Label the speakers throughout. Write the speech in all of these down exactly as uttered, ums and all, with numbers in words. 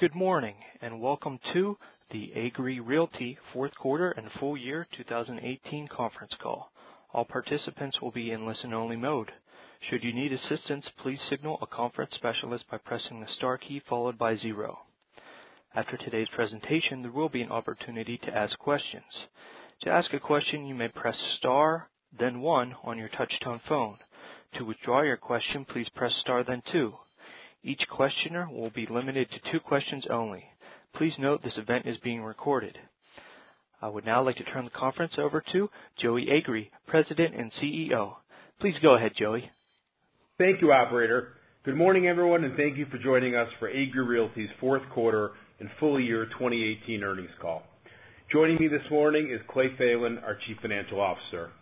Speaker 1: Good morning, and welcome to the Agree Realty fourth quarter and full year two thousand eighteen conference call. All participants will be in listen-only mode. Should you need assistance, please signal a conference specialist by pressing the star key followed by zero. After today's presentation, there will be an opportunity to ask questions. To ask a question, you may press star, then one on your touch-tone phone. To withdraw your question, please press star, then two. Each questioner will be limited to two questions only. Please note this event is being recorded. I would now like to turn the conference over to Joey Agree, President and C E O. Please go ahead, Joey.
Speaker 2: Thank you, Operator. Good morning, everyone, and thank you for joining us for Agree Realty's fourth quarter and full year twenty eighteen earnings call. Joining me this morning is Clay Thelen, our Chief Financial Officer.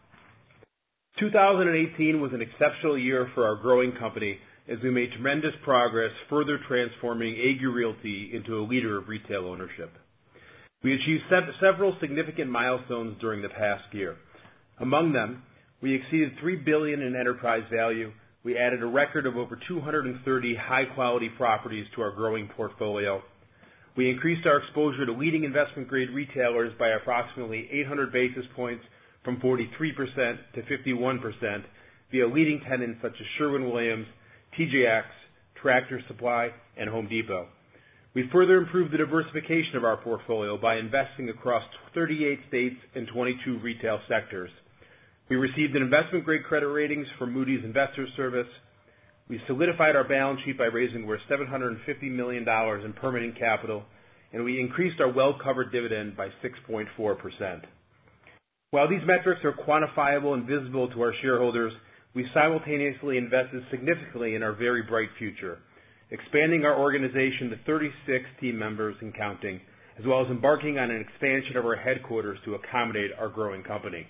Speaker 2: two thousand eighteen was an exceptional year for our growing company as we made tremendous progress further transforming Agree Realty into a leader of retail ownership. We achieved sev- several significant milestones during the past year. Among them, we exceeded three billion dollars in enterprise value. We added a record of over two hundred thirty high-quality properties to our growing portfolio. We increased our exposure to leading investment-grade retailers by approximately eight hundred basis points from forty-three percent to fifty-one percent via leading tenants such as Sherwin-Williams, T J X, Tractor Supply, and Home Depot. We further improved the diversification of our portfolio by investing across thirty-eight states and twenty-two retail sectors. We received an investment-grade credit ratings from Moody's Investors Service. We solidified our balance sheet by raising over seven hundred fifty million dollars in permanent capital, and we increased our well-covered dividend by six point four percent. While these metrics are quantifiable and visible to our shareholders, we simultaneously invested significantly in our very bright future, expanding our organization to thirty-six team members and counting, as well as embarking on an expansion of our headquarters to accommodate our growing company.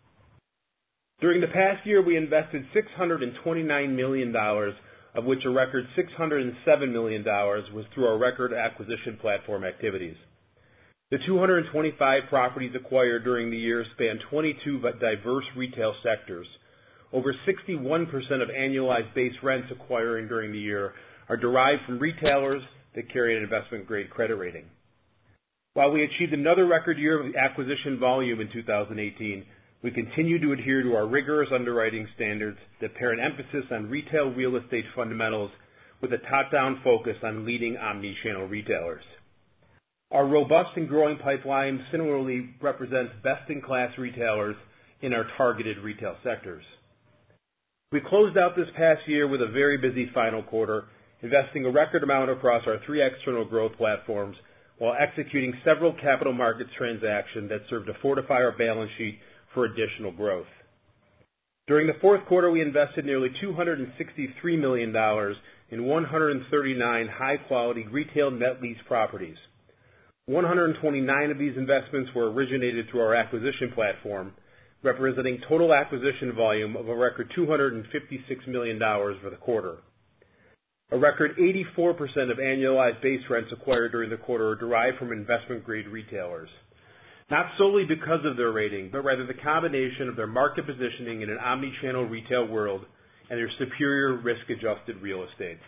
Speaker 2: During the past year, we invested six hundred twenty-nine million dollars, of which a record six hundred seven million dollars was through our record acquisition platform activities. The two hundred twenty-five properties acquired during the year span twenty-two diverse retail sectors. Over sixty-one percent of annualized base rents acquiring during the year are derived from retailers that carry an investment-grade credit rating. While we achieved another record year of acquisition volume in two thousand eighteen, we continue to adhere to our rigorous underwriting standards that pair an emphasis on retail real estate fundamentals with a top-down focus on leading omni-channel retailers. Our robust and growing pipeline similarly represents best-in-class retailers in our targeted retail sectors. We closed out this past year with a very busy final quarter, investing a record amount across our three external growth platforms while executing several capital markets transactions that serve to fortify our balance sheet for additional growth. During the fourth quarter, we invested nearly two hundred sixty-three million dollars in one hundred thirty-nine high-quality retail net lease properties. one hundred twenty-nine of these investments were originated through our acquisition platform, representing total acquisition volume of a record two hundred fifty-six million dollars for the quarter. A record eighty-four percent of annualized base rents acquired during the quarter are derived from investment-grade retailers, not solely because of their rating, but rather the combination of their market positioning in an omni-channel retail world and their superior risk-adjusted real estate.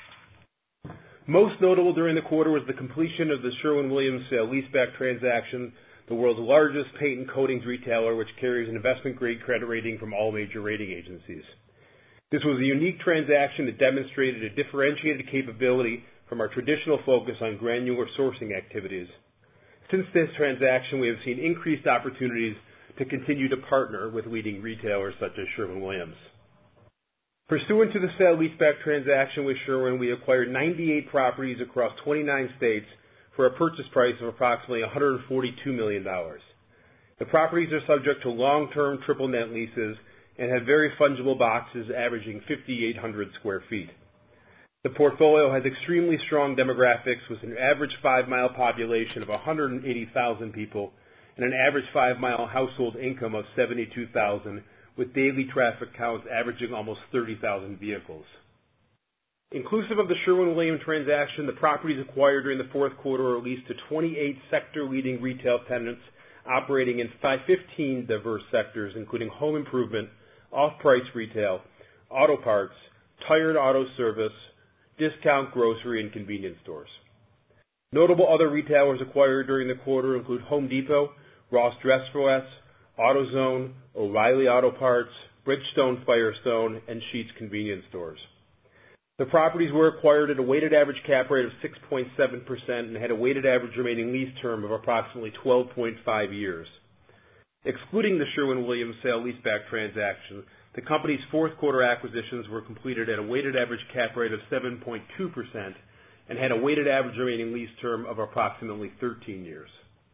Speaker 2: Most notable during the quarter was the completion of the Sherwin-Williams sale-leaseback transaction, the world's largest paint and coatings retailer, which carries an investment-grade credit rating from all major rating agencies. This was a unique transaction that demonstrated a differentiated capability from our traditional focus on granular sourcing activities. Since this transaction, we have seen increased opportunities to continue to partner with leading retailers such as Sherwin-Williams. Pursuant to the sale-leaseback transaction with Sherwin, we acquired ninety-eight properties across twenty-nine states for a purchase price of approximately one hundred forty-two million dollars. The properties are subject to long-term triple net leases and have very fungible boxes averaging fifty-eight hundred square feet. The portfolio has extremely strong demographics with an average five-mile population of one hundred eighty thousand people and an average five-mile household income of seventy-two thousand, with daily traffic counts averaging almost thirty thousand vehicles. Inclusive of the Sherwin-Williams transaction, the properties acquired during the fourth quarter are leased to twenty-eight sector-leading retail tenants operating in fifteen diverse sectors, including home improvement, off-price retail, auto parts, tire and auto service, discount grocery, and convenience stores. Notable other retailers acquired during the quarter include Home Depot, Ross Dress for Less, AutoZone, O'Reilly Auto Parts, Bridgestone Firestone, and Sheetz convenience stores. The properties were acquired at a weighted average cap rate of six point seven percent and had a weighted average remaining lease term of approximately twelve point five years. Excluding the Sherwin-Williams sale-leaseback transaction, the company's fourth quarter acquisitions were completed at a weighted average cap rate of seven point two percent and had a weighted average remaining lease term of approximately thirteen years.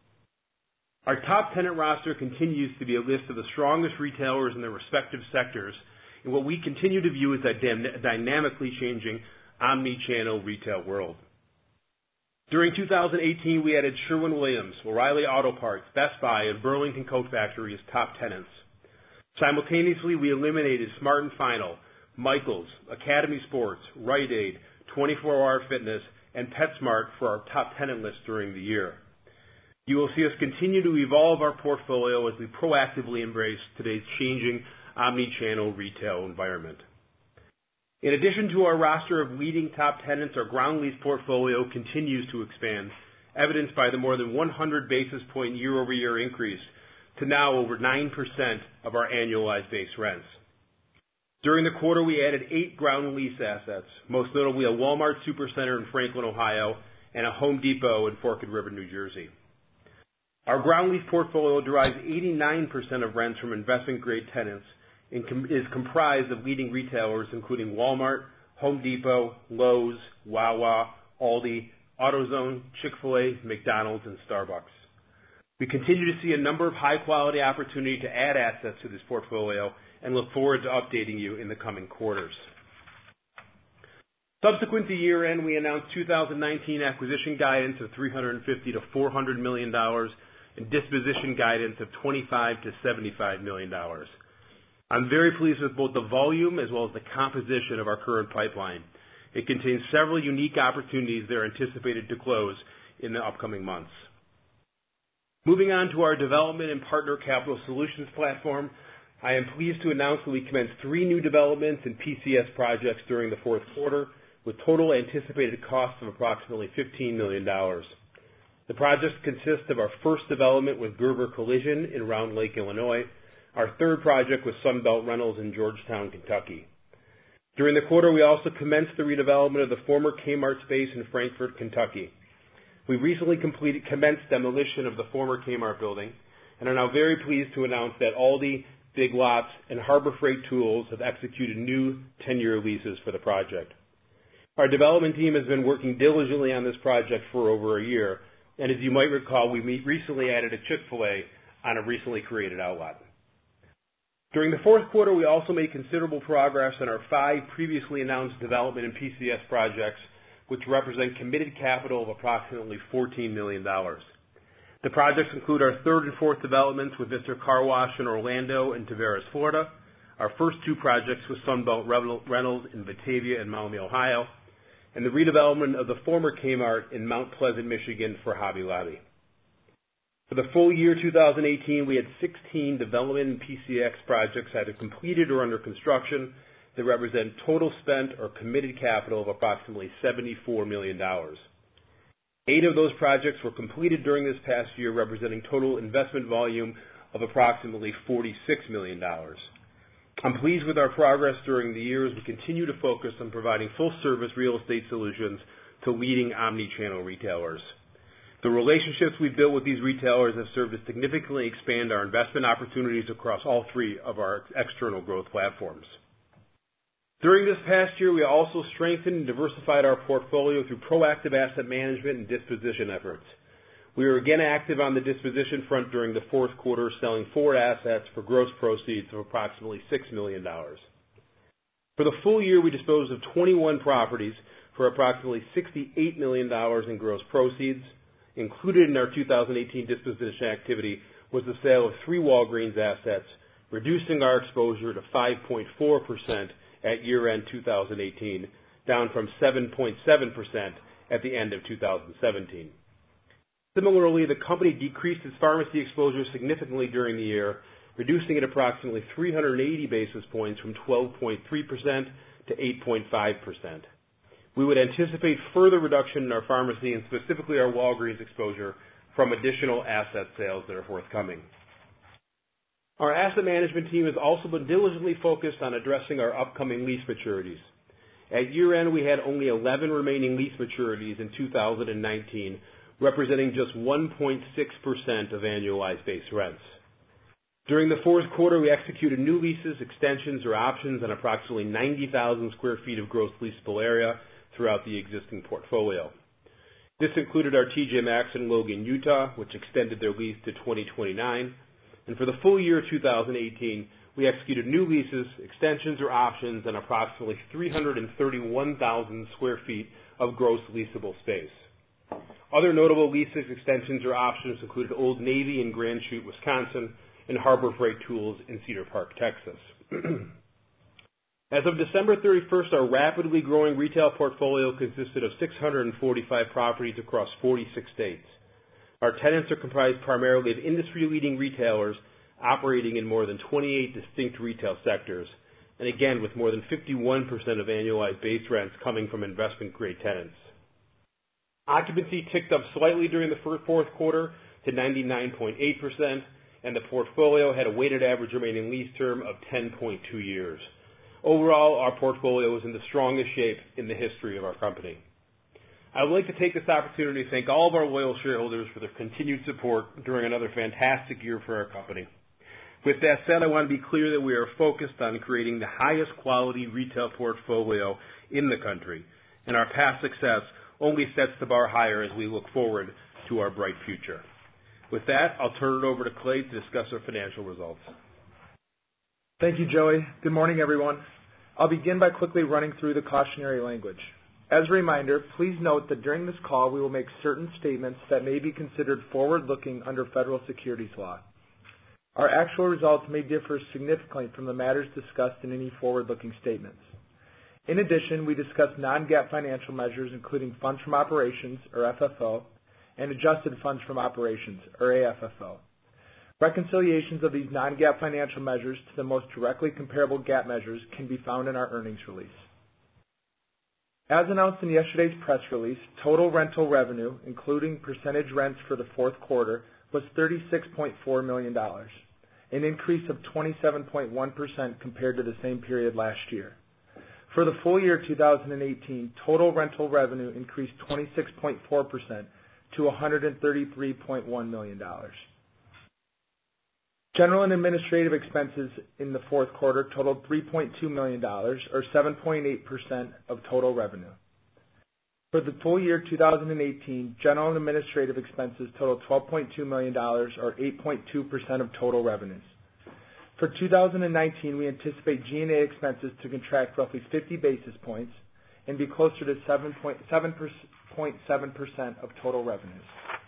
Speaker 2: Our top tenant roster continues to be a list of the strongest retailers in their respective sectors in what we continue to view as a dynamically changing omni-channel retail world. During two thousand eighteen, we added Sherwin-Williams, O'Reilly Auto Parts, Best Buy, and Burlington Coat Factory as top tenants. Simultaneously, we eliminated Smart and Final, Michaels, Academy Sports, Rite Aid, twenty-four hour Fitness, and PetSmart for our top tenant list during the year. You will see us continue to evolve our portfolio as we proactively embrace today's changing omni-channel retail environment. In addition to our roster of leading top tenants, our ground lease portfolio continues to expand, evidenced by the more than one hundred basis point year-over-year increase to now over nine percent of our annualized base rents. During the quarter, we added eight ground lease assets, most notably a Walmart Supercenter in Franklin, Ohio, and a Home Depot in Forked River, New Jersey. Our ground lease portfolio derives eighty-nine percent of rents from investment-grade tenants and com- is comprised of leading retailers including Walmart, Home Depot, Lowe's, Wawa, Aldi, AutoZone, Chick-fil-A, McDonald's, and Starbucks. We continue to see a number of high-quality opportunities to add assets to this portfolio and look forward to updating you in the coming quarters. Subsequent to year-end, we announced two thousand nineteen acquisition guidance of three hundred fifty to four hundred million dollars and disposition guidance of twenty-five to seventy-five million dollars. I'm very pleased with both the volume as well as the composition of our current pipeline. It contains several unique opportunities that are anticipated to close in the upcoming months. Moving on to our development and partner capital solutions platform, I am pleased to announce that we commenced three new developments and P C S projects during the fourth quarter, with total anticipated costs of approximately fifteen million dollars. The projects consist of our first development with Gerber Collision in Round Lake, Illinois, our third project with Sunbelt Rentals in Georgetown, Kentucky. During the quarter, we also commenced the redevelopment of the former Kmart space in Frankfort, Kentucky. We recently completed, commenced demolition of the former Kmart building and are now very pleased to announce that Aldi, Big Lots, and Harbor Freight Tools have executed new ten-year leases for the project. Our development team has been working diligently on this project for over a year, and as you might recall, we recently added a Chick-fil-A on a recently created outlet. During the fourth quarter, we also made considerable progress on our five previously announced development and P C S projects, which represent committed capital of approximately fourteen million dollars. The projects include our third and fourth developments with Mister Car Wash in Orlando and Tavares, Florida, our first two projects with Sunbelt Rentals in Batavia and Maumee, Ohio, and the redevelopment of the former Kmart in Mount Pleasant, Michigan for Hobby Lobby. For the full year two thousand eighteen, we had sixteen development and P C X projects either completed or under construction that represent total spent or committed capital of approximately seventy-four million dollars. Eight of those projects were completed during this past year, representing total investment volume of approximately forty-six million dollars. I'm pleased with our progress during the year as we continue to focus on providing full-service real estate solutions to leading omni-channel retailers. The relationships we've built with these retailers have served to significantly expand our investment opportunities across all three of our external growth platforms. During this past year, we also strengthened and diversified our portfolio through proactive asset management and disposition efforts. We were again active on the disposition front during the fourth quarter, selling four assets for gross proceeds of approximately six million dollars. For the full year, we disposed of twenty-one properties for approximately sixty-eight million dollars in gross proceeds. Included in our two thousand eighteen disposition activity was the sale of three Walgreens assets, reducing our exposure to five point four percent at year-end two thousand eighteen, down from seven point seven percent at the end of two thousand seventeen. Similarly, the company decreased its pharmacy exposure significantly during the year, reducing it approximately three hundred eighty basis points from twelve point three percent to eight point five percent. we would anticipate further reduction in our pharmacy and specifically our Walgreens exposure from additional asset sales that are forthcoming. Our asset management team has also been diligently focused on addressing our upcoming lease maturities. At year-end, we had only eleven remaining lease maturities in two thousand nineteen, representing just one point six percent of annualized base rents. During the fourth quarter, we executed new leases, extensions, or options on approximately ninety thousand square feet of gross leasable area throughout the existing portfolio. This included our T J Maxx in Logan, Utah, which extended their lease to twenty twenty-nine. And for the full year two thousand eighteen, we executed new leases, extensions, or options on approximately three hundred thirty-one thousand square feet of gross leasable space. Other notable leases, extensions, or options included Old Navy in Grand Chute, Wisconsin, and Harbor Freight Tools in Cedar Park, Texas. As of December thirty-first, our rapidly growing retail portfolio consisted of six hundred forty-five properties across forty-six states. Our tenants are comprised primarily of industry-leading retailers operating in more than twenty-eight distinct retail sectors, and again with more than fifty-one percent of annualized base rents coming from investment-grade tenants. Occupancy ticked up slightly during the fourth quarter to ninety-nine point eight percent, and the portfolio had a weighted average remaining lease term of ten point two years. Overall, our portfolio is in the strongest shape in the history of our company. I would like to take this opportunity to thank all of our loyal shareholders for their continued support during another fantastic year for our company. With that said, I want to be clear that we are focused on creating the highest quality retail portfolio in the country, and our past success only sets the bar higher as we look forward to our bright future. With that, I'll turn it over to Clay to discuss our financial results.
Speaker 3: Thank you, Joey. Good morning, everyone. I'll begin by quickly running through the cautionary language. As a reminder, please note that during this call we will make certain statements that may be considered forward-looking under federal securities law. Our actual results may differ significantly from the matters discussed in any forward-looking statements. In addition, we discuss non-GAAP financial measures including funds from operations, or F F O, and adjusted funds from operations, or A F F O. Reconciliations of these non-GAAP financial measures to the most directly comparable GAAP measures can be found in our earnings release. As announced in yesterday's press release, total rental revenue, including percentage rents for the fourth quarter, was thirty-six point four million dollars, an increase of twenty-seven point one percent compared to the same period last year. For the full year two thousand eighteen, total rental revenue increased twenty-six point four percent to one hundred thirty-three point one million dollars. General and administrative expenses in the fourth quarter totaled three point two million dollars, or seven point eight percent of total revenue. For the full year two thousand eighteen, general and administrative expenses totaled twelve point two million dollars, or eight point two percent of total revenues. For two thousand nineteen, we anticipate G and A expenses to contract roughly fifty basis points and be closer to seven point seven percent of total revenues.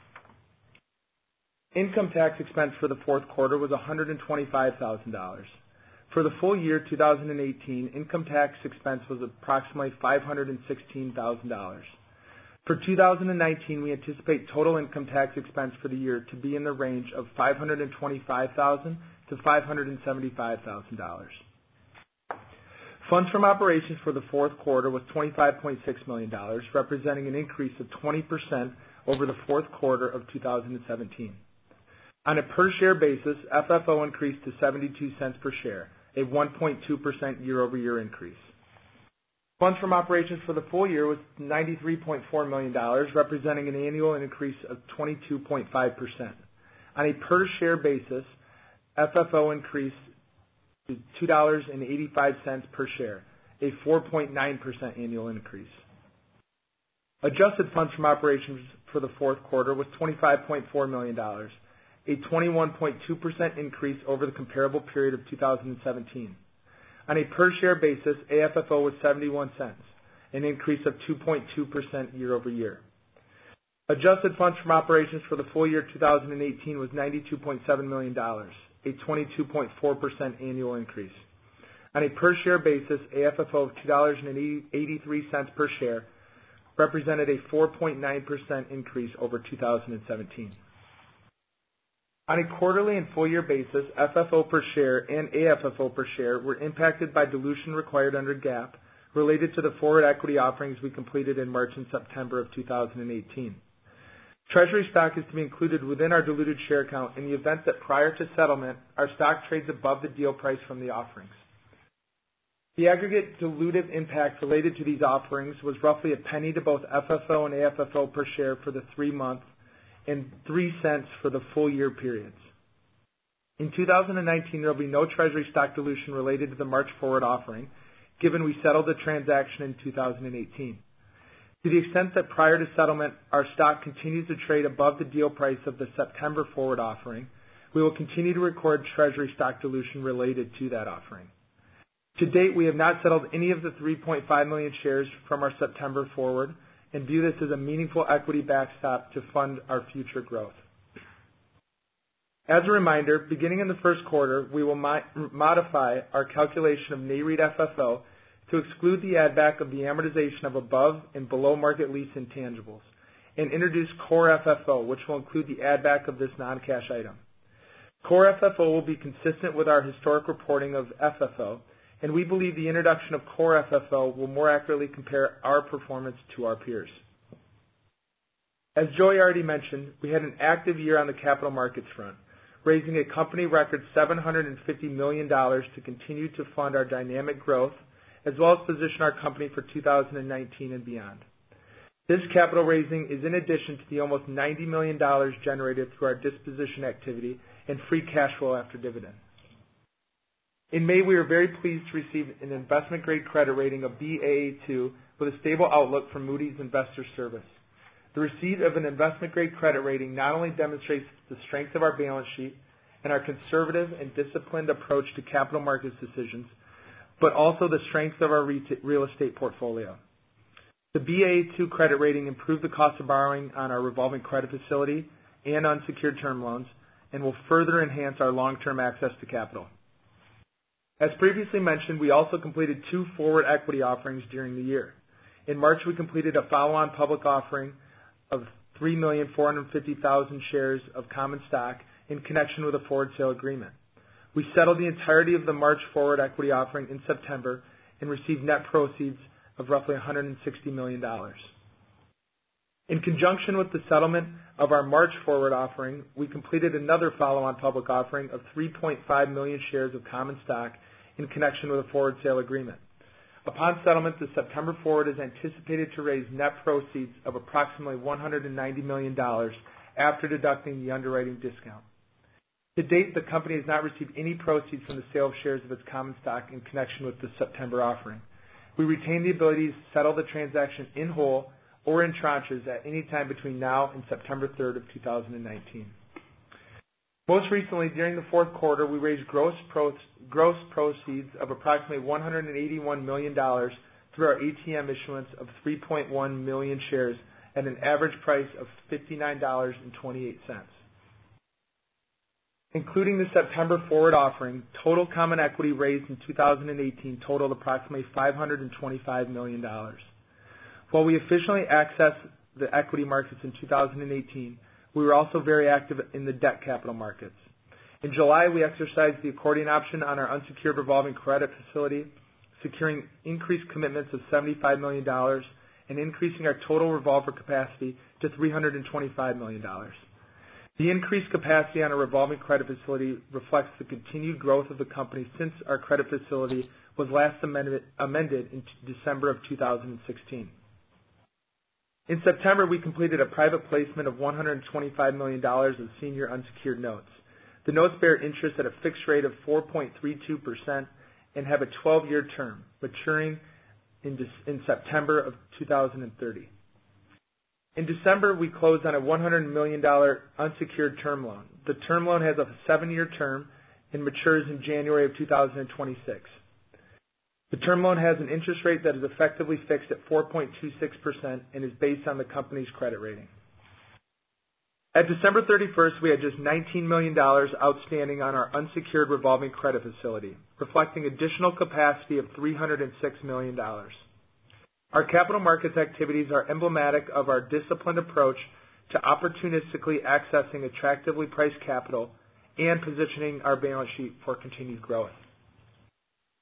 Speaker 3: Income tax expense for the fourth quarter was one hundred twenty-five thousand dollars. For the full year two thousand eighteen, income tax expense was approximately five hundred sixteen thousand dollars. For two thousand nineteen, we anticipate total income tax expense for the year to be in the range of five hundred twenty-five thousand dollars to five hundred seventy-five thousand dollars. Funds from operations for the fourth quarter was twenty-five point six million dollars, representing an increase of twenty percent over the fourth quarter of two thousand seventeen. On a per-share basis, F F O increased to seventy-two cents per share, a one point two percent year-over-year increase. Funds from operations for the full year was ninety-three point four million dollars, representing an annual increase of twenty-two point five percent. On a per-share basis, F F O increased to two dollars and eighty-five cents per share, a four point nine percent annual increase. Adjusted funds from operations for the fourth quarter was twenty-five point four million dollars, a twenty-one point two percent increase over the comparable period of two thousand seventeen. On a per-share basis, A F F O was seventy-one cents, an increase of two point two percent year-over-year. Adjusted funds from operations for the full year two thousand eighteen was ninety-two point seven million dollars, a twenty-two point four percent annual increase. On a per-share basis, A F F O of two dollars and eighty-three cents per share represented a four point nine percent increase over two thousand seventeen. On a quarterly and full year basis, F F O per share and A F F O per share were impacted by dilution required under GAAP related to the forward equity offerings we completed in March and September of two thousand eighteen. Treasury stock is to be included within our diluted share count in the event that prior to settlement, our stock trades above the deal price from the offerings. The aggregate dilutive impact related to these offerings was roughly a penny to both F F O and A F F O per share for the three-month and three cents for the full year periods. In two thousand nineteen, there will be no Treasury stock dilution related to the March forward offering, given we settled the transaction in two thousand eighteen. To the extent that prior to settlement, our stock continues to trade above the deal price of the September forward offering, we will continue to record Treasury stock dilution related to that offering. To date, we have not settled any of the three point five million shares from our September forward and view this as a meaningful equity backstop to fund our future growth. As a reminder, beginning in the first quarter, we will mo- modify our calculation of Nareit F F O to exclude the add-back of the amortization of above and below market lease intangibles, and introduce Core F F O, which will include the add-back of this non-cash item. Core F F O will be consistent with our historic reporting of F F O, and we believe the introduction of Core F F O will more accurately compare our performance to our peers. As Joey already mentioned, we had an active year on the capital markets front, raising a company record seven hundred fifty million dollars to continue to fund our dynamic growth, as well as position our company for two thousand nineteen and beyond. This capital raising is in addition to the almost ninety million dollars generated through our disposition activity and free cash flow after dividend. In May, we were very pleased to receive an investment-grade credit rating of B A A two with a stable outlook from Moody's Investors Service. The receipt of an investment-grade credit rating not only demonstrates the strength of our balance sheet and our conservative and disciplined approach to capital markets decisions, but also the strength of our real estate portfolio. The B A A two credit rating improved the cost of borrowing on our revolving credit facility and unsecured term loans and will further enhance our long-term access to capital. As previously mentioned, we also completed two forward equity offerings during the year. In March, we completed a follow-on public offering of three million four hundred fifty thousand shares of common stock in connection with a forward sale agreement. We settled the entirety of the March forward equity offering in September and received net proceeds of roughly one hundred sixty million dollars. In conjunction with the settlement of our March forward offering, we completed another follow-on public offering of three point five million shares of common stock in connection with a forward sale agreement. Upon settlement, the September forward is anticipated to raise net proceeds of approximately one hundred ninety million dollars after deducting the underwriting discount. To date, the company has not received any proceeds from the sale of shares of its common stock in connection with the September offering. We retain the ability to settle the transaction in whole or in tranches at any time between now and September third of two thousand nineteen. Most recently, during the fourth quarter, we raised gross, pro- gross proceeds of approximately one hundred eighty-one million dollars through our A T M issuance of three point one million shares at an average price of fifty-nine dollars and twenty-eight cents. Including the September forward offering, total common equity raised in two thousand eighteen totaled approximately five hundred twenty-five million dollars. While we efficiently accessed the equity markets in two thousand eighteen, we were also very active in the debt capital markets. In July, we exercised the accordion option on our unsecured revolving credit facility, securing increased commitments of seventy-five million dollars and increasing our total revolver capacity to three hundred twenty-five million dollars. The increased capacity on a revolving credit facility reflects the continued growth of the company since our credit facility was last amended, amended in December of two thousand sixteen. In September, we completed a private placement of one hundred twenty-five million dollars of senior unsecured notes. The notes bear interest at a fixed rate of four point three two percent and have a twelve-year term, maturing in, in September of two thousand thirty. In December, we closed on a one hundred million dollars unsecured term loan. The term loan has a seven-year term and matures in January of two thousand twenty-six. The term loan has an interest rate that is effectively fixed at four point two six percent and is based on the company's credit rating. At December thirty-first, we had just nineteen million dollars outstanding on our unsecured revolving credit facility, reflecting additional capacity of three hundred six million dollars. Our capital markets activities are emblematic of our disciplined approach to opportunistically accessing attractively priced capital and positioning our balance sheet for continued growth.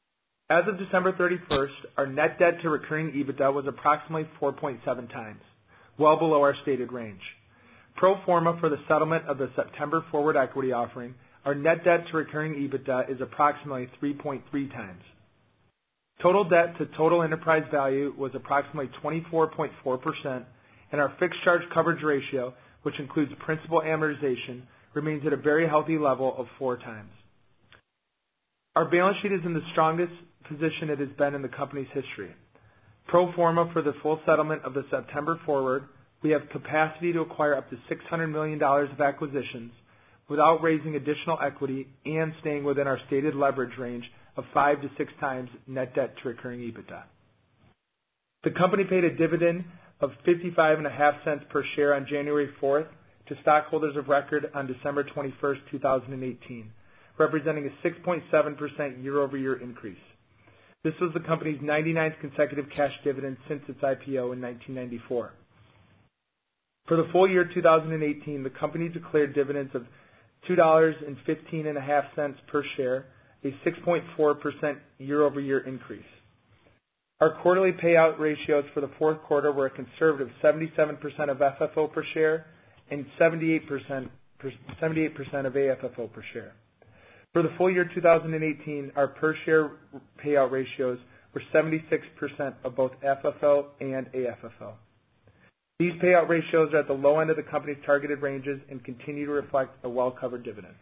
Speaker 3: As of December thirty-first, our net debt to recurring EBITDA was approximately four point seven times, well below our stated range. Pro forma for the settlement of the September forward equity offering, our net debt to recurring EBITDA is approximately three point three times. Total debt to total enterprise value was approximately twenty-four point four percent, and our fixed charge coverage ratio, which includes principal amortization, remains at a very healthy level of four times. Our balance sheet is in the strongest position it has been in the company's history. Pro forma for the full settlement of the September forward, we have capacity to acquire up to six hundred million dollars of acquisitions without raising additional equity and staying within our stated leverage range of five to six times net debt to recurring EBITDA. The company paid a dividend of fifty-five and a half cents per share on January fourth to stockholders of record on December twenty-first, two thousand eighteen, representing a six point seven percent year-over-year increase. This was the company's ninety-ninth consecutive cash dividend since its I P O in nineteen ninety-four. For the full year two thousand eighteen, the company declared dividends of two dollars and fifteen and a half cents per share, a six point four percent year-over-year increase. Our quarterly payout ratios for the fourth quarter were a conservative seventy-seven percent of F F O per share and seventy-eight percent, seventy-eight percent of A F F O per share. For the full year two thousand eighteen, our per share payout ratios were seventy-six percent of both F F O and A F F O. These payout ratios are at the low end of the company's targeted ranges and continue to reflect a well-covered dividend.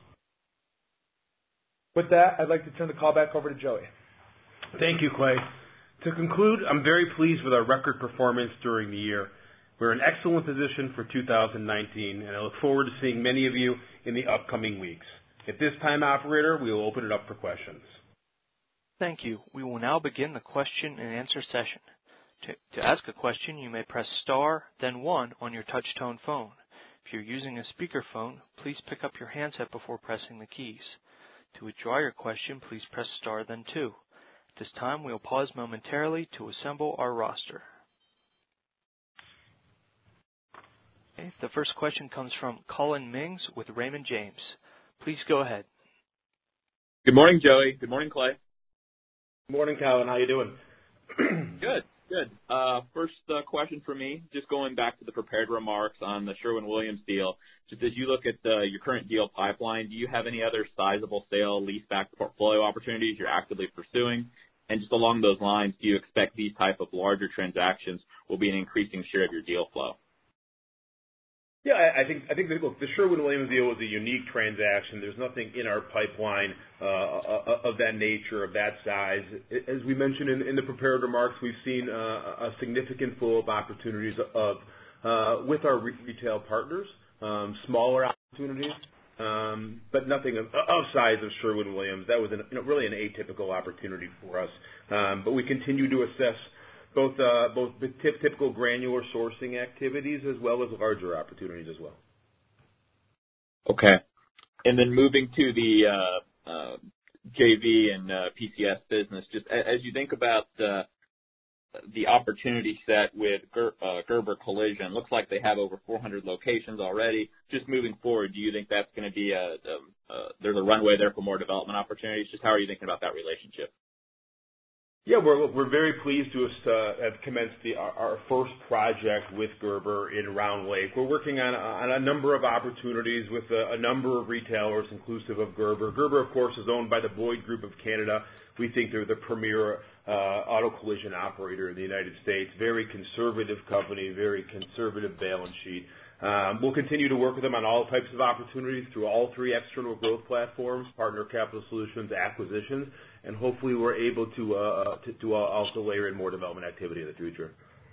Speaker 3: With that, I'd like to turn the call back over to Joey.
Speaker 2: Thank you, Clay. To conclude, I'm very pleased with our record performance during the year. We're in excellent position for two thousand nineteen, and I look forward to seeing many of you in the upcoming weeks. At this time, operator, we will open it up for questions.
Speaker 1: Thank you. We will now begin the question and answer session. To, to ask a question, you may press star, then one on your touch-tone phone. If you're using a speakerphone, please pick up your handset before pressing the keys. To withdraw your question, please press star, then two. At this time, we will pause momentarily to assemble our roster. Okay, the first question comes from Collin Mings with Raymond James. Please go ahead.
Speaker 4: Good morning, Joey. Good morning, Clay.
Speaker 2: Good morning, Collin. How you doing?
Speaker 4: Good, good. Uh, first uh, question for me, just going back to the prepared remarks on the Sherwin-Williams deal. Just as you look at uh, your current deal pipeline, do you have any other sizable sale leaseback portfolio opportunities you're actively pursuing? And just along those lines, do you expect these type of larger transactions will be an increasing share of your deal flow?
Speaker 2: Yeah, I think I think that, look, the Sherwin-Williams deal was a unique transaction. There's nothing in our pipeline uh, of that nature, of that size. As we mentioned in, in the prepared remarks, we've seen uh, a significant flow of opportunities of uh, with our re- retail partners, um, smaller opportunities, um, but nothing of, of size of Sherwin-Williams. That was an, you know, really an atypical opportunity for us. Um, but we continue to assess both uh, both the tip, typical granular sourcing activities as well as larger opportunities as well.
Speaker 4: Okay. And then moving to the uh, uh, J V and uh, P C S business, just as you think about uh, the opportunity set with Ger- uh, Gerber Collision, looks like they have over four hundred locations already. Just moving forward, do you think that's going to be a, a, a there's a runway there for more development opportunities? Just how are you thinking about that relationship?
Speaker 2: Yeah, we're we're very pleased to uh, have commenced the, our, our first project with Gerber in Round Lake. We're working on a, on a number of opportunities with a, a number of retailers, inclusive of Gerber. Gerber, of course, is owned by the Boyd Group of Canada. We think they're the premier uh, auto collision operator in the United States. Very conservative company, very conservative balance sheet. Um, we'll continue to work with them on all types of opportunities through all three external growth platforms, Partner Capital Solutions, acquisitions, and hopefully we're able to, uh, to, to also layer in more development activity in the future.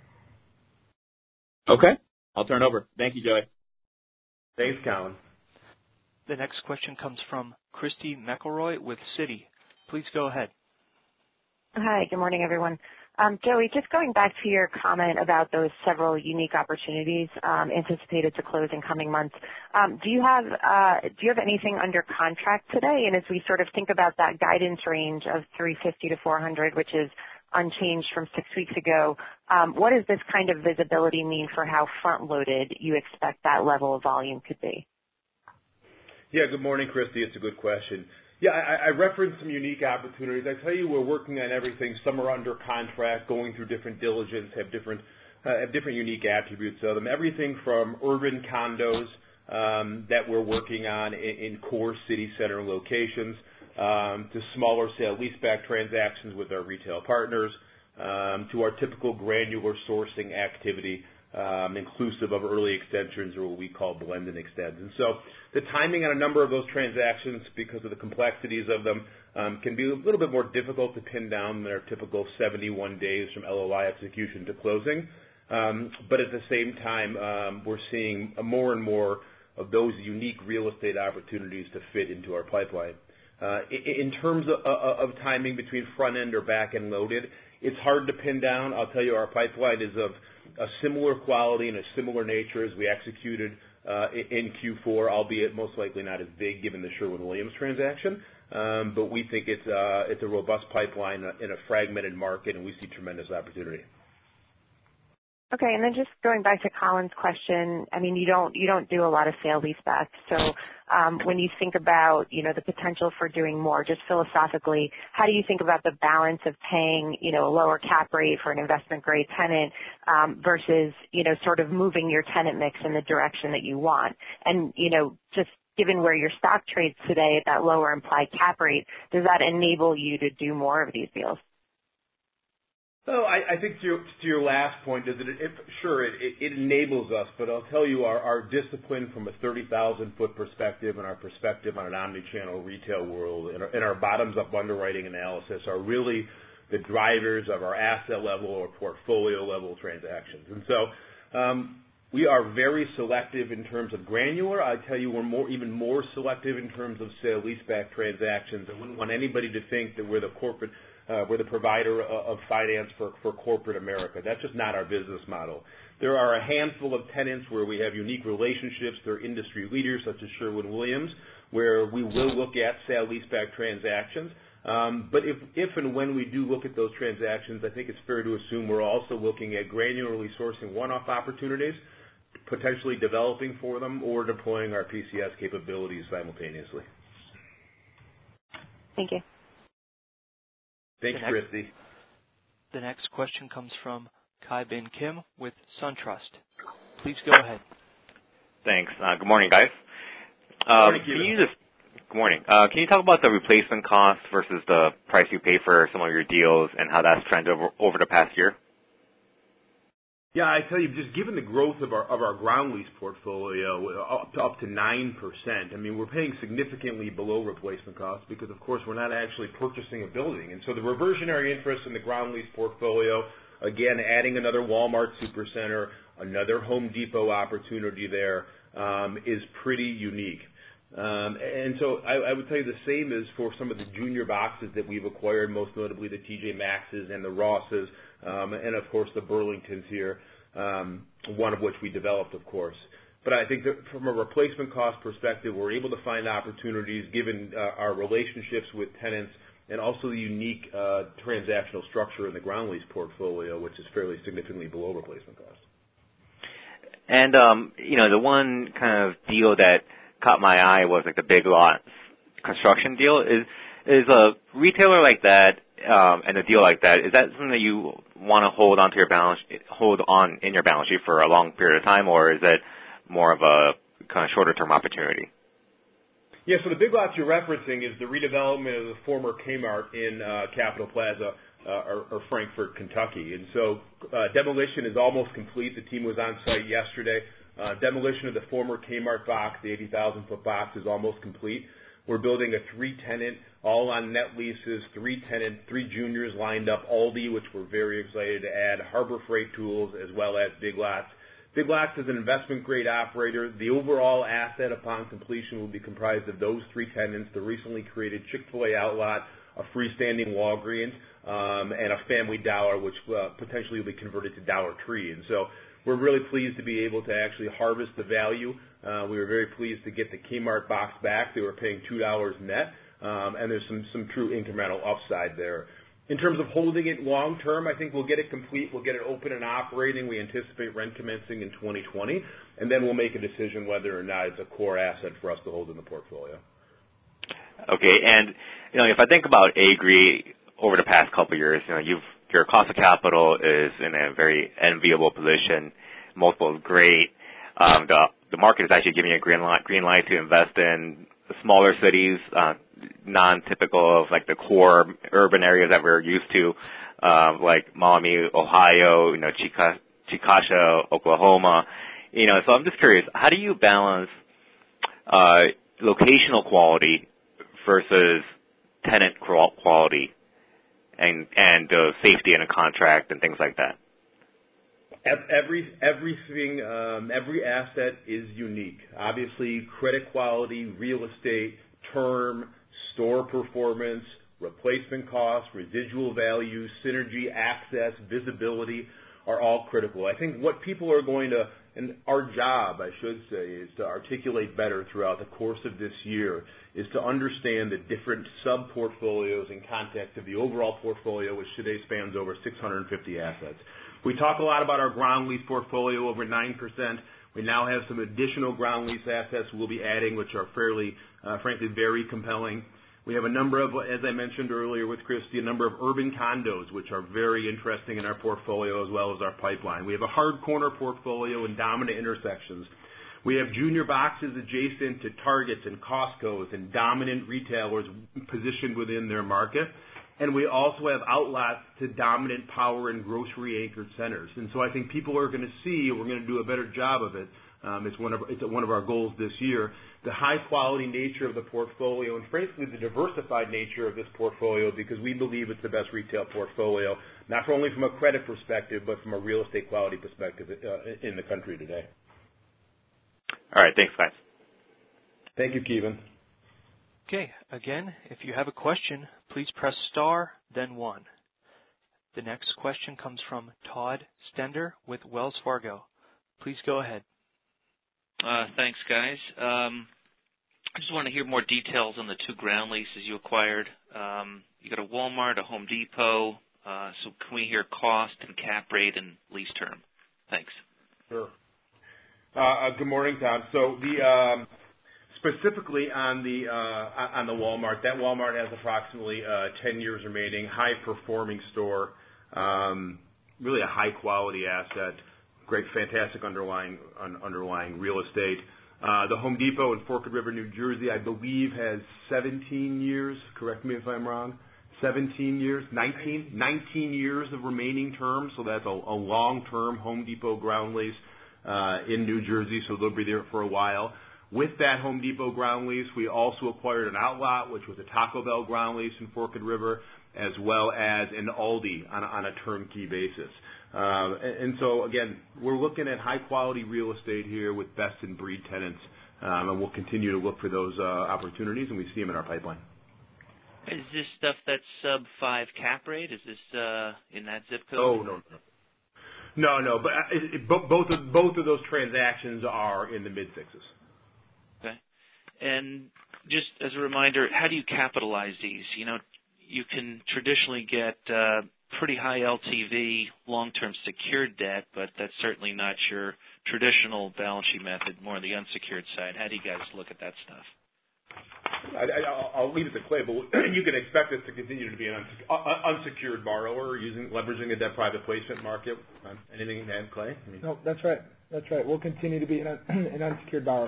Speaker 4: Okay. I'll turn it over. Thank you, Joey.
Speaker 2: Thanks, Collin.
Speaker 1: The next question comes from Christy McElroy with Citi. Please go ahead.
Speaker 5: Hi, good morning, everyone. Um, Joey, just going back to your comment about those several unique opportunities um, anticipated to close in coming months, um, do you have uh, do you have anything under contract today? And as we sort of think about that guidance range of three fifty to four hundred, which is unchanged from six weeks ago, um, what does this kind of visibility mean for how front-loaded you expect that level of volume could be?
Speaker 2: Yeah, good morning, Christy. It's a good question. Yeah, I, I referenced some unique opportunities. I tell you, we're working on everything. Some are under contract, going through different diligence, have different uh, have different unique attributes of them. Everything from urban condos um, that we're working on in, in core city center locations um, to smaller sale leaseback transactions with our retail partners um, to our typical granular sourcing activity, um, inclusive of early extensions or what we call blend and extends. And so the timing on a number of those transactions, because of the complexities of them, um, can be a little bit more difficult to pin down than our typical seventy-one days from L O I execution to closing. Um, but at the same time, um, we're seeing more and more of those unique real estate opportunities to fit into our pipeline. Uh, in terms of, of timing between front end or back end loaded, it's hard to pin down. I'll tell you, our pipeline is of a similar quality and a similar nature as we executed uh, in Q four, albeit most likely not as big given the Sherwin-Williams transaction. Um, but we think it's uh, it's a robust pipeline in a fragmented market, and we see tremendous opportunity.
Speaker 5: Okay, and then just going back to Colin's question, I mean, you don't you don't do a lot of sale leasebacks. So um, when you think about, you know, the potential for doing more, just philosophically, how do you think about the balance of paying, you know, a lower cap rate for an investment grade tenant um, versus, you know, sort of moving your tenant mix in the direction that you want? And, you know, just given where your stock trades today at that lower implied cap rate, does that enable you to do more of these deals?
Speaker 2: Well, I, I think to your, to your last point, is that it, it, sure, it, it enables us, but I'll tell you our, our discipline from a thirty thousand foot perspective and our perspective on an omni-channel retail world and our, and our bottoms-up underwriting analysis are really the drivers of our asset level or portfolio level transactions. And so um, we are very selective in terms of granular. I tell you, we're more, even more selective in terms of sale leaseback transactions. I wouldn't want anybody to think that we're the corporate Uh, we're the provider of finance for, for corporate America. That's just not our business model. There are a handful of tenants where we have unique relationships. They're industry leaders such as Sherwin-Williams, where we will look at sale leaseback transactions. Um, but if, if and when we do look at those transactions, I think it's fair to assume we're also looking at granularly sourcing one-off opportunities, potentially developing for them, or deploying our P C S capabilities simultaneously.
Speaker 5: Thank you.
Speaker 2: Thanks,
Speaker 1: the next,
Speaker 2: Christy.
Speaker 1: The next question comes from Ki Bin Kim with SunTrust. Please go ahead.
Speaker 6: Thanks. Uh, good morning, guys.
Speaker 2: Good morning,
Speaker 6: uh, can you just good morning? Uh, can you talk about the replacement cost versus the price you pay for some of your deals and how that's trended over, over the past year?
Speaker 2: Yeah, I tell you, just given the growth of our of our ground lease portfolio up to up to nine percent, I mean, we're paying significantly below replacement costs because, of course, we're not actually purchasing a building. And so the reversionary interest in the ground lease portfolio, again, adding another Walmart Supercenter, another Home Depot opportunity there, um, is pretty unique. Um, and so I, I would tell you the same is for some of the junior boxes that we've acquired, most notably the T J Maxx's and the Ross's, um, and, of course, the Burlingtons here, um, one of which we developed, of course. But I think that from a replacement cost perspective, we're able to find opportunities given uh, our relationships with tenants and also the unique uh, transactional structure in the ground lease portfolio, which is fairly significantly below replacement cost.
Speaker 6: And, um, you know, the one kind of deal that caught my eye was like the Big Lots construction deal. Is is a retailer like that um, and a deal like that, is that something that you want to hold on to your balance, hold on in your balance sheet for a long period of time, or is it more of a kind of shorter term opportunity?
Speaker 2: Yeah, so the Big Lots you're referencing is the redevelopment of the former Kmart in uh, Capitol Plaza uh, or, or Frankfort, Kentucky. And so uh, demolition is almost complete. The team was on site yesterday. Uh, demolition of the former Kmart box, the eighty thousand foot box, is almost complete. We're building a three-tenant, all on net leases, three-tenant, three juniors lined up, Aldi, which we're very excited to add, Harbor Freight Tools, as well as Big Lots. Big Lots is an investment-grade operator. The overall asset upon completion will be comprised of those three tenants, the recently created Chick-fil-A Outlet, a freestanding Walgreens, um, and a Family Dollar, which uh, potentially will be converted to Dollar Tree. And so we're really pleased to be able to actually harvest the value. Uh, we were very pleased to get the Kmart box back. They were paying two dollars net, um, and there's some, some true incremental upside there. In terms of holding it long term, I think we'll get it complete. We'll get it open and operating. We anticipate rent commencing in twenty twenty, and then we'll make a decision whether or not it's a core asset for us to hold in the portfolio.
Speaker 6: Okay, and you know, if I think about Agree over the past couple of years, you know, you've your cost of capital is in a very enviable position. Multiple is great. Um, the the market is actually giving you a green light green light to invest in smaller cities, uh, non-typical of like the core urban areas that we're used to, uh, like Maumee, Ohio, you know, Chica, Chickasha, Oklahoma. You know, so I'm just curious, how do you balance uh, locational quality versus tenant quality and and uh, safety in a contract and things like that?
Speaker 2: Every everything um, every asset is unique. Obviously, credit quality, real estate, term, store performance, replacement costs, residual value, synergy, access, visibility are all critical. I think what people are going to, and our job, I should say, is to articulate better throughout the course of this year, is to understand the different sub-portfolios in context of the overall portfolio, which today spans over six hundred fifty assets. We talk a lot about our ground lease portfolio, over nine percent. We now have some additional ground lease assets we'll be adding, which are fairly, uh, frankly, very compelling. We have a number of, as I mentioned earlier with Christy, a number of urban condos, which are very interesting in our portfolio as well as our pipeline. We have a hard corner portfolio in dominant intersections. We have junior boxes adjacent to Targets and Costco's and dominant retailers positioned within their market. And we also have outlets to dominant power and grocery anchored centers. And so I think people are going to see, we're going to do a better job of it. Um, it's one of it's one of our goals this year. The high quality nature of the portfolio and frankly the diversified nature of this portfolio, because we believe it's the best retail portfolio, not only from a credit perspective, but from a real estate quality perspective uh, in the country today.
Speaker 6: All right. Thanks, guys.
Speaker 2: Thank you, Kevin.
Speaker 1: Okay. Again, if you have a question, please press star, then one. The next question comes from Todd Stender with Wells Fargo. Please go ahead.
Speaker 7: Uh, thanks, guys. Um, I just want to hear more details on the two ground leases you acquired. Um, you got a Walmart, a Home Depot. Uh, so can we hear cost and cap rate and lease term? Thanks.
Speaker 2: Sure. Uh, good morning, Todd. So the um, specifically on the uh, on the Walmart, that Walmart has approximately uh, ten years remaining, high performing store, um, really a high quality asset. Great, fantastic underlying un, underlying real estate. Uh, the Home Depot in Forked River, New Jersey, I believe has seventeen years. Correct me if I'm wrong. seventeen years, nineteen, nineteen years of remaining term. So that's a, a long-term Home Depot ground lease uh, in New Jersey. So they'll be there for a while. With that Home Depot ground lease, we also acquired an Outlet, which was a Taco Bell ground lease in Forked River, as well as an Aldi on a, on a turnkey basis. Uh, and, and so, again, we're looking at high-quality real estate here with best-in-breed tenants, um, and we'll continue to look for those uh, opportunities, and we see them in our pipeline.
Speaker 7: Is this stuff that's sub five cap rate? Is this uh, in that zip code?
Speaker 2: Oh, no, no. No, no, but it, it, both, of, both of those transactions are in the mid-sixes.
Speaker 7: Okay. And just as a reminder, how do you capitalize these? You know, you can traditionally get uh, pretty high L T V, long-term secured debt, but that's certainly not your traditional balance sheet method, more on the unsecured side. How do you guys look at that stuff?
Speaker 2: I, I, I'll leave it to Clay, but you can expect us to continue to be an unsecured borrower using leveraging the debt private placement market. Anything to add, Clay? I mean,
Speaker 3: no, that's right. That's right. We'll continue to be an, an unsecured borrower.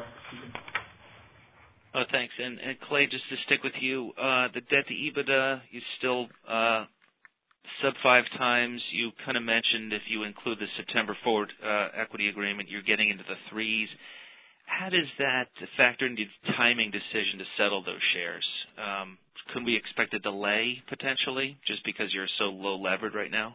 Speaker 7: Oh, thanks. And, and Clay, just to stick with you, uh, the debt to EBITDA is still uh, sub five times. You kind of mentioned if you include the September forward uh, equity agreement, you're getting into the threes. How does that factor into the timing decision to settle those shares? Um, can we expect a delay potentially just because you're so low levered right now?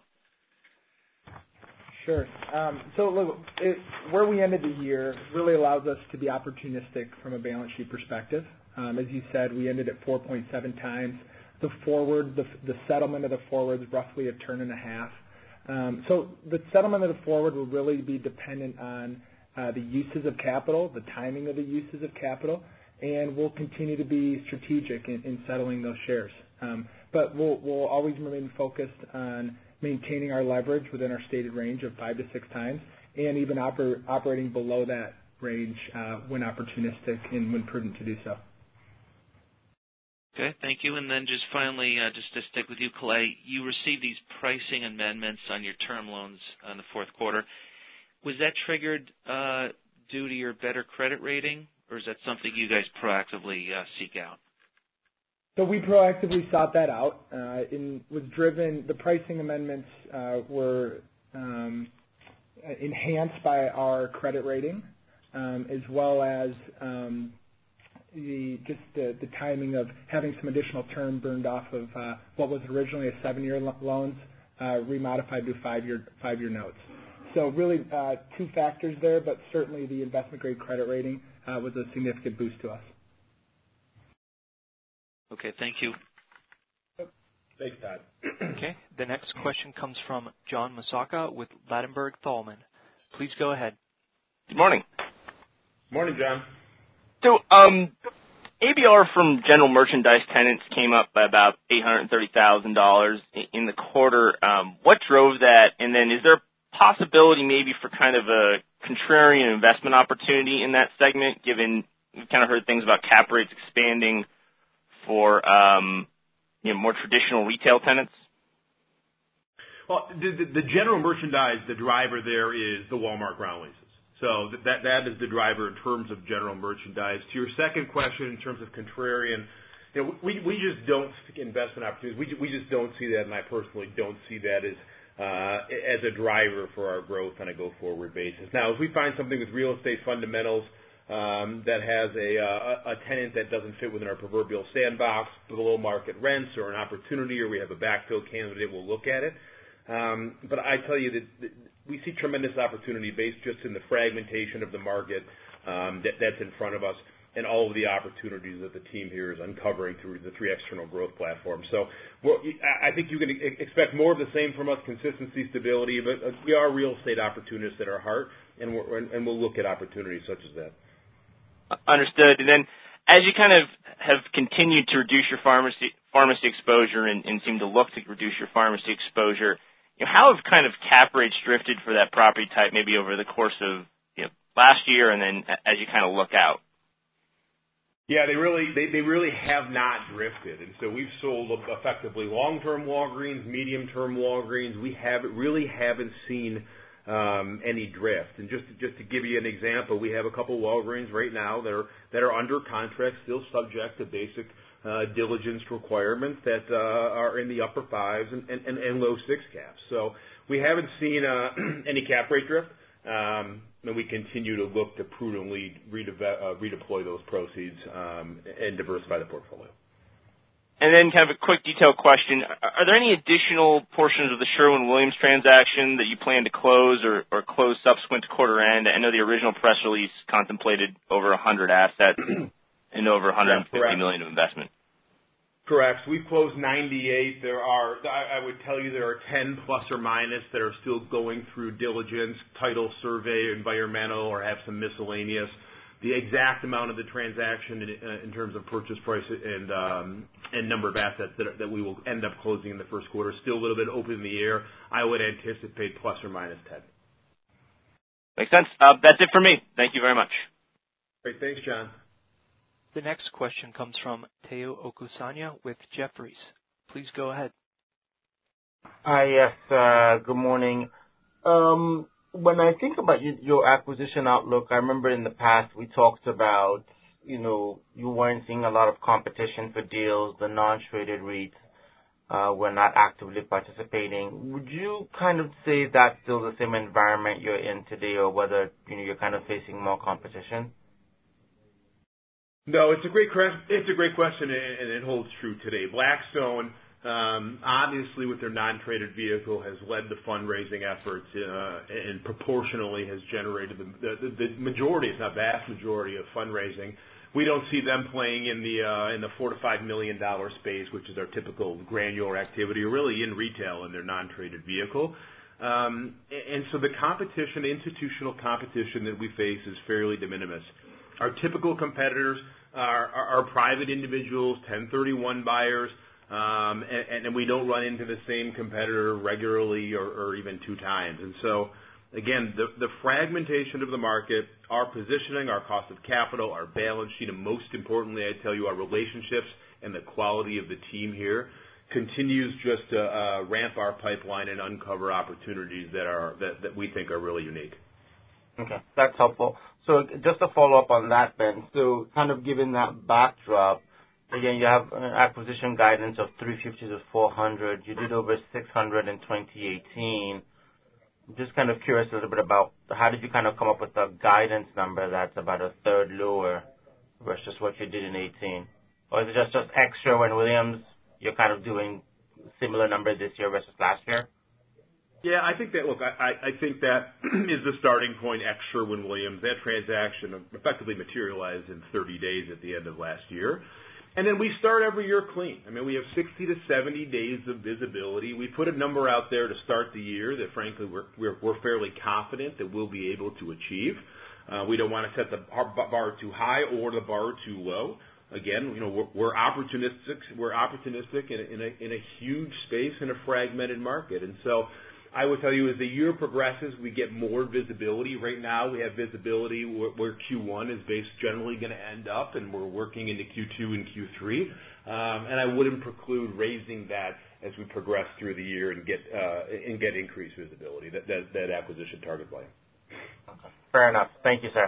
Speaker 3: Sure. Um, so look, it, where we ended the year really allows us to be opportunistic from a balance sheet perspective. Um, as you said, we ended at four point seven times. The forward, the, the settlement of the forward is roughly a turn and a half. Um, so the settlement of the forward will really be dependent on uh, the uses of capital, the timing of the uses of capital, and we'll continue to be strategic in, in settling those shares. Um, but we'll, we'll always remain focused on maintaining our leverage within our stated range of five to six times, and even oper- operating below that range uh, when opportunistic and when prudent to do so.
Speaker 7: Okay, thank you. And then just finally, uh, just to stick with you, Clay, you received these pricing amendments on your term loans in the fourth quarter. Was that triggered uh, due to your better credit rating, or is that something you guys proactively uh, seek out?
Speaker 3: So we proactively sought that out. Uh, in, was driven, the pricing amendments uh, were um, enhanced by our credit rating, um, as well as um, the just the, the timing of having some additional term burned off of uh, what was originally a seven-year lo- loans, uh, remodified to five-year five-year notes. So really uh, two factors there, but certainly the investment-grade credit rating uh, was a significant boost to us.
Speaker 7: Okay, thank you.
Speaker 2: Thanks, Todd.
Speaker 1: Okay, the next question comes from John Massocca with Ladenburg Thalmann. Please go ahead.
Speaker 8: Good morning.
Speaker 2: Morning, John.
Speaker 8: So, um, A B R from general merchandise tenants came up by about eight hundred thirty thousand dollars in the quarter. Um, what drove that? And then is there a possibility maybe for kind of a contrarian investment opportunity in that segment, given we've kind of heard things about cap rates expanding for um, you know, more traditional retail tenants?
Speaker 2: Well, the, the, the general merchandise, the driver there is the Walmart ground leases. So that that is the driver in terms of general merchandise. To your second question, in terms of contrarian, you know, we we just don't investment opportunities. We we just don't see that, and I personally don't see that as uh, as a driver for our growth on a go-forward basis. Now, if we find something with real estate fundamentals um, that has a, uh, a tenant that doesn't fit within our proverbial sandbox, below market rents, or an opportunity, or we have a backfill candidate, we'll look at it. Um, but I tell you that, that we see tremendous opportunity based just in the fragmentation of the market um, that, that's in front of us, and all of the opportunities that the team here is uncovering through the three external growth platforms. So well, I think you can expect more of the same from us: consistency, stability. But we are real estate opportunists at our heart, and, we're, and we'll look at opportunities such as that.
Speaker 8: Understood. And then, as you kind of have continued to reduce your pharmacy pharmacy exposure and, and seem to look to reduce your pharmacy exposure, you know, how have kind of cap rates drifted for that property type maybe over the course of you know, last year and then as you kind of look out?
Speaker 2: Yeah, they really they, they really have not drifted. And so we've sold effectively long-term Walgreens, medium-term Walgreens. We haven't really haven't seen um, any drift. And just just to give you an example, we have a couple Walgreens right now that are that are under contract, still subject to basic Uh, diligence requirements that uh, are in the upper fives and, and, and low six caps. So we haven't seen uh, any cap rate drift, um, and we continue to look to prudently redeve- uh, redeploy those proceeds um, and diversify the portfolio.
Speaker 8: And then kind of a quick detailed question. Are there any additional portions of the Sherwin-Williams transaction that you plan to close or, or close subsequent to quarter end? I know the original press release contemplated over one hundred assets. And over one hundred fifty
Speaker 2: yeah,
Speaker 8: million dollars of investment.
Speaker 2: Correct. We've closed ninety-eight. There are, I would tell you, there are ten plus or minus that are still going through diligence, title survey, environmental, or have some miscellaneous. The exact amount of the transaction in, uh, in terms of purchase price and um, and number of assets that, that we will end up closing in the first quarter is still a little bit open in the air. I would anticipate plus or minus ten.
Speaker 8: Makes sense. Uh, that's it for me. Thank you very much.
Speaker 2: Great. Thanks, John.
Speaker 1: The next question comes from Teo Okusanya with Jefferies. Please go ahead.
Speaker 9: Hi, yes, uh, good morning. Um, when I think about you, your acquisition outlook, I remember in the past we talked about, you know, you weren't seeing a lot of competition for deals, the non-traded REITs uh, were not actively participating. Would you kind of say that's still the same environment you're in today, or whether, you know, you're kind of facing more competition?
Speaker 2: No, it's a great it's a great question, and it holds true today. Blackstone, um, obviously, with their non-traded vehicle, has led the fundraising efforts uh, and proportionally has generated the, the, the majority, if not vast majority, of fundraising. We don't see them playing in the uh, in the four to five million dollar space, which is our typical granular activity, or really in retail in their non-traded vehicle. Um, and so the competition, institutional competition that we face, is fairly de minimis. Our typical competitors are, are, are private individuals, ten thirty-one buyers, um, and, and we don't run into the same competitor regularly or, or even two times. And so, again, the, the fragmentation of the market, our positioning, our cost of capital, our balance sheet, and most importantly, I tell you, our relationships and the quality of the team here continues just to uh, ramp our pipeline and uncover opportunities that are that, that we think are really unique.
Speaker 9: Okay, that's helpful. So just to follow up on that then, so kind of given that backdrop, again, you have an acquisition guidance of three fifty to four hundred. You did over six hundred in twenty eighteen. I'm just kind of curious a little bit about how did you kind of come up with a guidance number that's about a third lower versus what you did in eighteen? Or is it just, just extra when Williams, you're kind of doing similar numbers this year versus last year?
Speaker 2: Yeah, I think that, look, I, I think that is the starting point, extra when Williams. That transaction effectively materialized in thirty days at the end of last year. And then we start every year clean. I mean, we have sixty to seventy days of visibility. We put a number out there to start the year that, frankly, we're, we're, we're fairly confident that we'll be able to achieve. Uh, we don't want to set the bar too high or the bar too low. Again, you know, we're, we're opportunistic. We're opportunistic in a, in a in a huge space in a fragmented market, and so I would tell you as the year progresses, we get more visibility. Right now, we have visibility where, where Q one is based generally going to end up, and we're working into Q two and Q three. Um, and I wouldn't preclude raising that as we progress through the year and get uh, and get increased visibility. That that, that acquisition target volume.
Speaker 9: Okay. Fair enough. Thank you, sir.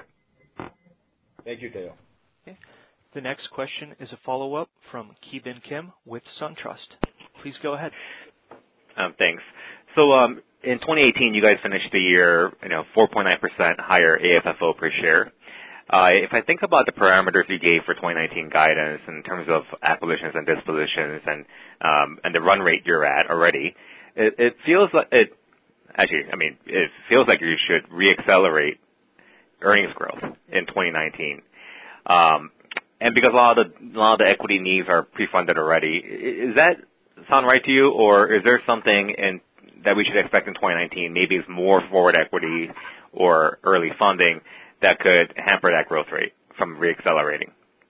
Speaker 2: Thank you, Teo.
Speaker 1: Okay. The next question is a follow-up from Ki Bin Kim with SunTrust. Please go ahead.
Speaker 6: Um, thanks. So um, in twenty eighteen, you guys finished the year, you know, four point nine percent higher A F F O per share. Uh, if I think about the parameters you gave for twenty nineteen guidance in terms of acquisitions and dispositions and um, and the run rate you're at already, it, it feels like it. Actually, I mean, it feels like you should reaccelerate earnings growth in twenty nineteen. Um, and because a lot of the a lot of the equity needs are pre-funded already, is that sound right to you, or is there something in that we should expect in twenty nineteen? Maybe it's more forward equity or early funding that could hamper that growth rate from reaccelerating.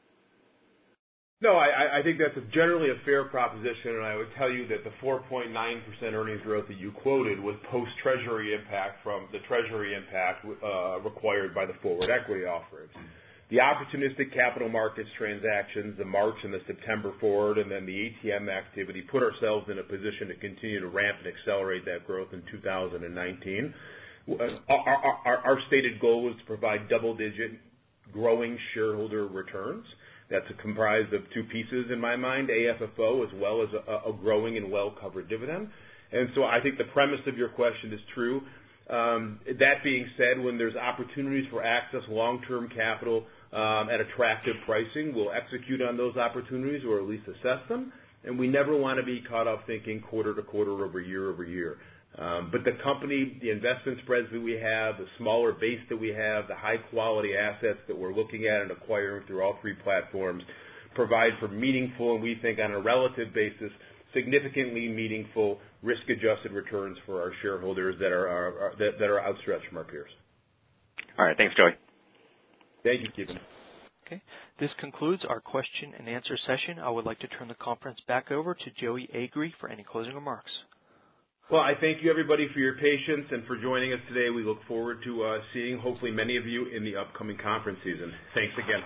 Speaker 2: No, I, I think that's a generally a fair proposition, and I would tell you that the four point nine percent earnings growth that you quoted was post-Treasury impact from the Treasury impact uh, required by the forward equity offerings. The opportunistic capital markets transactions, the March and the September forward, and then the A T M activity put ourselves in a position to continue to ramp and accelerate that growth in two thousand nineteen. Our, our, our stated goal was to provide double-digit growing shareholder returns. That's comprised of two pieces in my mind, A F F O as well as a, a growing and well-covered dividend. And so I think the premise of your question is true. Um, that being said, when there's opportunities for access long-term capital um, at attractive pricing, we'll execute on those opportunities or at least assess them. And we never want to be caught up thinking quarter to quarter over year over year. Um, but the company, the investment spreads that we have, the smaller base that we have, the high-quality assets that we're looking at and acquiring through all three platforms provide for meaningful, and we think on a relative basis, significantly meaningful risk-adjusted returns for our shareholders that are, are, are that, that are outstretched from our peers.
Speaker 6: All right. Thanks, Joey.
Speaker 2: Thank you, Stephen.
Speaker 1: Okay. This concludes our question and answer session. I would like to turn the conference back over to Joey Agree for any closing remarks.
Speaker 2: Well, I thank you, everybody, for your patience and for joining us today. We look forward to uh, seeing, hopefully, many of you in the upcoming conference season. Thanks again.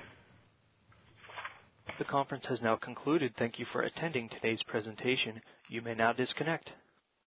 Speaker 1: The conference has now concluded. Thank you for attending today's presentation. You may now disconnect.